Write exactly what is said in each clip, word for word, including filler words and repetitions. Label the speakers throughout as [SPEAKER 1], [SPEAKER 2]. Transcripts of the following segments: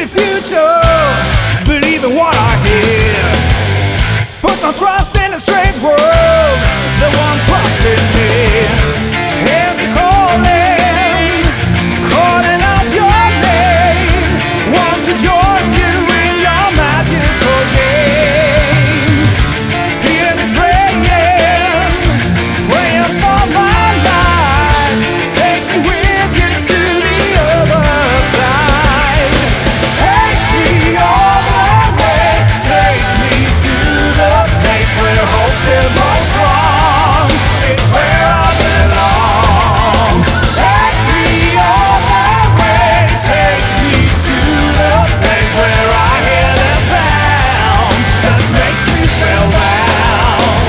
[SPEAKER 1] the future, believe in what I hear. Put no trust in a strange world, the one trust in me. Hear me calling, calling out your name. Want to join you in your magical game. Hear me praying, praying for my life. Take me with you to the other side. Take me all the way, take me to the place where hope still holds strong. It's where I belong. Take me all the way, take me to the place where I hear the sound that makes me spellbound.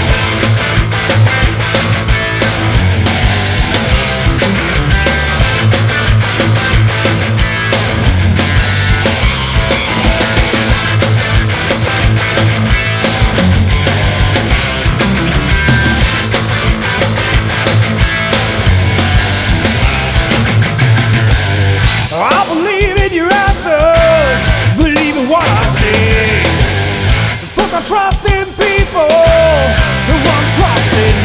[SPEAKER 1] I believe in your answers, believe in what I see. Put my trust in people, the one trust in